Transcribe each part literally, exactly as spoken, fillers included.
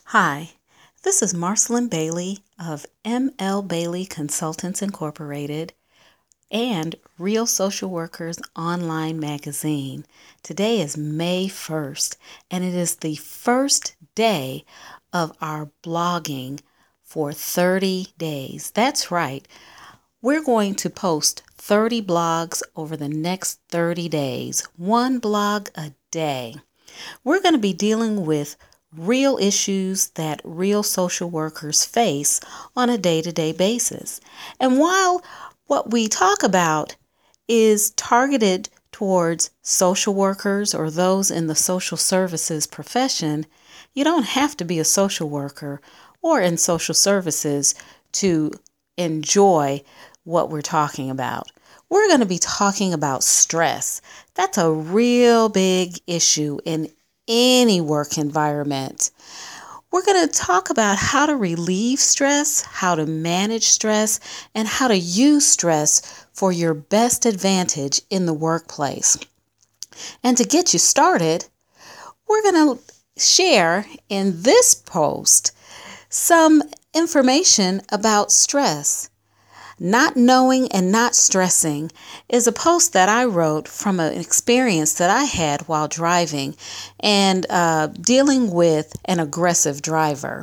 Hi, this is Marcelyn Bailey of M L Bailey Consultants Incorporated and Real Social Workers Online Magazine. Today is May first, and it is the first day of our blogging for thirty days. That's right. We're going to post thirty blogs over the next thirty days, one blog a day. We're going to be dealing with real issues that real social workers face on a day-to-day basis. And while what we talk about is targeted towards social workers or those in the social services profession, you don't have to be a social worker or in social services to enjoy what we're talking about. We're going to be talking about stress. That's a real big issue in any work environment. We're going to talk about how to relieve stress, how to manage stress, and how to use stress for your best advantage in the workplace. And to get you started, we're going to share in this post some information about stress. Not knowing and not stressing is a post that I wrote from an experience that I had while driving and uh, dealing with an aggressive driver.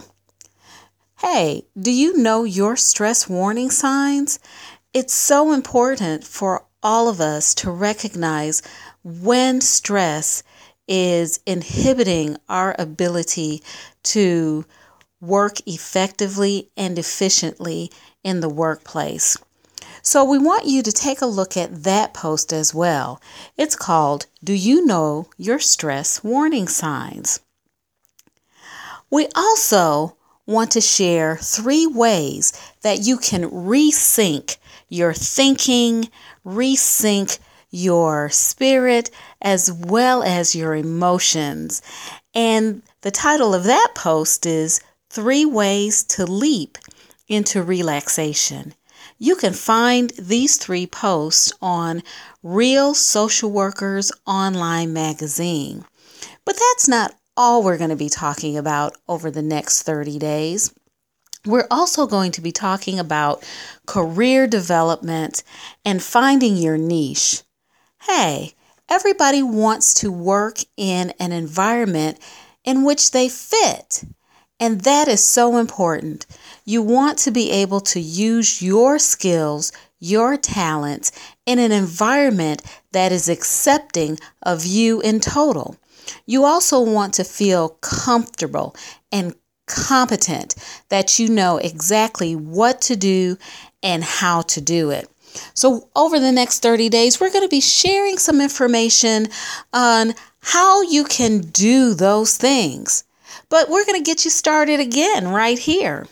Hey, do you know your stress warning signs? It's so important for all of us to recognize when stress is inhibiting our ability to work effectively and efficiently in the workplace. So we want you to take a look at that post as well. It's called, Do You Know Your Stress Warning Signs? We also want to share three ways that you can resync your thinking, resync your spirit, as well as your emotions. And the title of that post is Three Ways to Leap into Relaxation. You can find these three posts on Real Social Workers Online Magazine. But that's not all we're going to be talking about over the next thirty days. We're also going to be talking about career development and finding your niche. Hey, everybody wants to work in an environment in which they fit. And that is so important. You want to be able to use your skills, your talents in an environment that is accepting of you in total. You also want to feel comfortable and competent, that you know exactly what to do and how to do it. So over the next thirty days, we're going to be sharing some information on how you can do those things. But we're going to get you started again right here.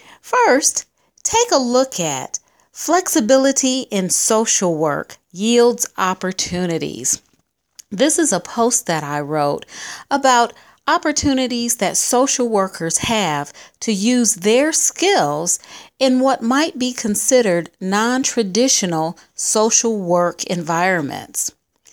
First, take a look at flexibility in social work yields opportunities. This is a post that I wrote about opportunities that social workers have to use their skills in what might be considered non-traditional social work environments.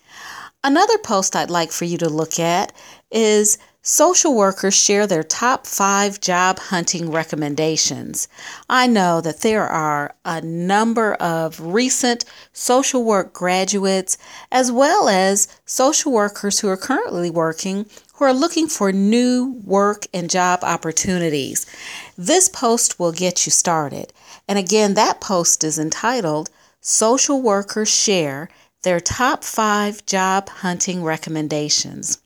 Another post I'd like for you to look at is social workers share their top five job hunting recommendations. I know that there are a number of recent social work graduates, as well as social workers who are currently working, who are looking for new work and job opportunities. This post will get you started. And again, that post is entitled, Social Workers Share Their Top five Job Hunting Recommendations.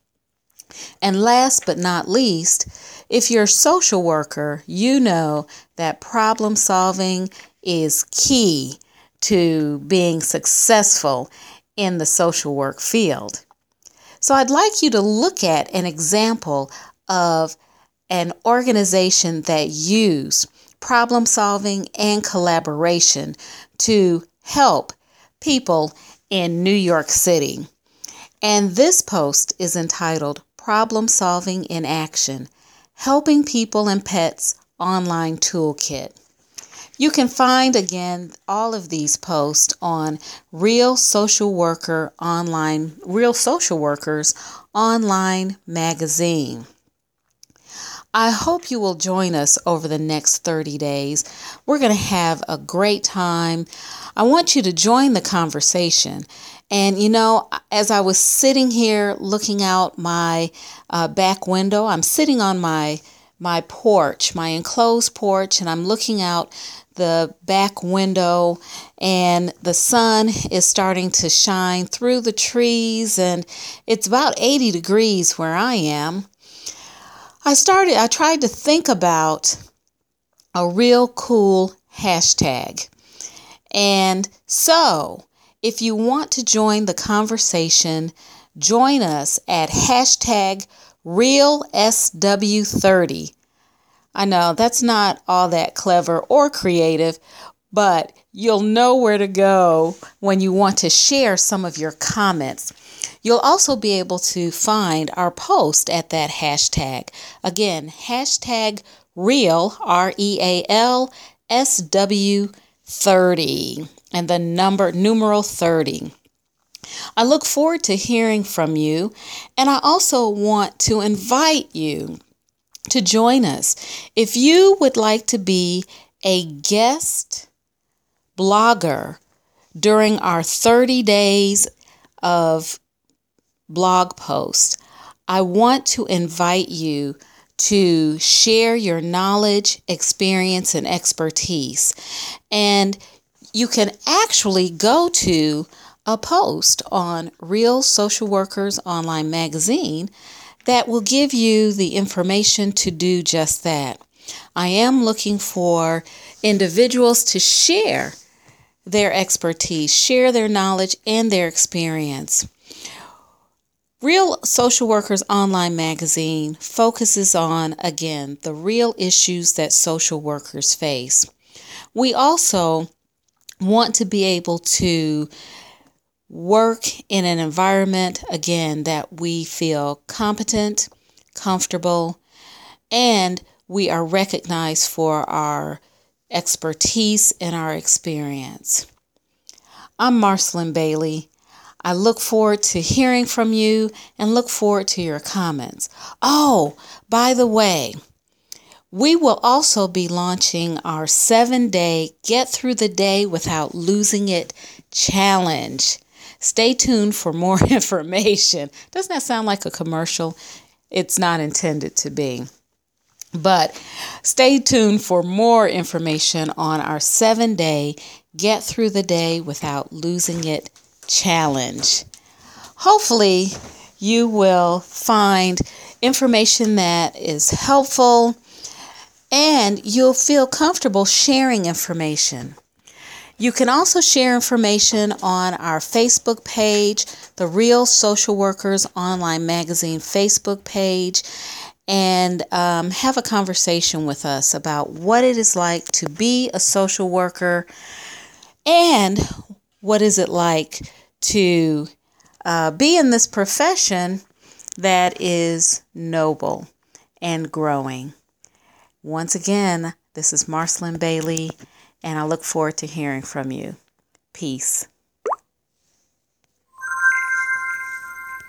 And last but not least, if you're a social worker, you know that problem solving is key to being successful in the social work field. So I'd like you to look at an example of an organization that used problem solving and collaboration to help people in New York City. And this post is entitled Problem Solving in Action, Helping People and Pets Online Toolkit. You can find, again, all of these posts on Real Social Worker Online, Real Social Workers Online Magazine. I hope you will join us over the next thirty days. We're going to have a great time. I want you to join the conversation. And, you know, as I was sitting here looking out my uh, back window, I'm sitting on my my porch, my enclosed porch, and I'm looking out the back window, and the sun is starting to shine through the trees, and it's about eighty degrees where I am. I started, I tried to think about a real cool hashtag. And so, if you want to join the conversation, join us at hashtag real S W thirty. I know that's not all that clever or creative, but you'll know where to go when you want to share some of your comments. You'll also be able to find our post at that hashtag. Again, hashtag real, R E A L S W thirty, and the number numeral thirty. I look forward to hearing from you, and I also want to invite you to join us. If you would like to be a guest blogger during our thirty days of blog posts, I want to invite you to share your knowledge, experience, and expertise. And you can actually go to a post on Real Social Workers Online Magazine that will give you the information to do just that. I am looking for individuals to share their expertise, share their knowledge and their experience. Real Social Workers Online Magazine focuses on, again, the real issues that social workers face. We also want to be able to work in an environment, again, that we feel competent, comfortable, and we are recognized for our expertise and our experience. I'm Marcelyn Bailey. I look forward to hearing from you and look forward to your comments. Oh, by the way, we will also be launching our seven-day Get Through the Day Without Losing It challenge. Stay tuned for more information. Doesn't that sound like a commercial? It's not intended to be. But stay tuned for more information on our seven-day Get Through the Day Without Losing It challenge. Hopefully, you will find information that is helpful and you'll feel comfortable sharing information. You can also share information on our Facebook page, the Real Social Workers Online Magazine Facebook page, and um, have a conversation with us about what it is like to be a social worker and what is it like to uh, be in this profession that is noble and growing. Once again, this is Marcelyn Bailey, and I look forward to hearing from you. Peace.